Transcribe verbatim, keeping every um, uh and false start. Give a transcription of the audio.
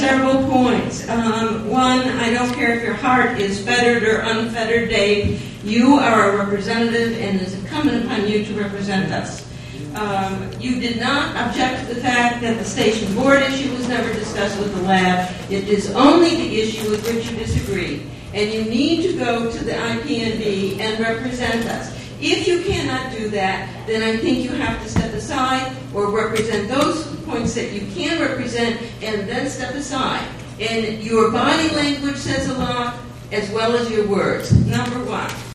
several points. Um, one, I don't care if your heart is fettered or unfettered, Dave. You are a representative, and it is incumbent upon you to represent us. Um, you did not object to the fact that the station board issue was never discussed with the lab. It is only the issue with which you disagree. And you need to go to the I P N D and represent us. If you cannot do that, then I think you have to step aside or represent those points that you can represent and then step aside. And your body language says a lot as well as your words. Number one.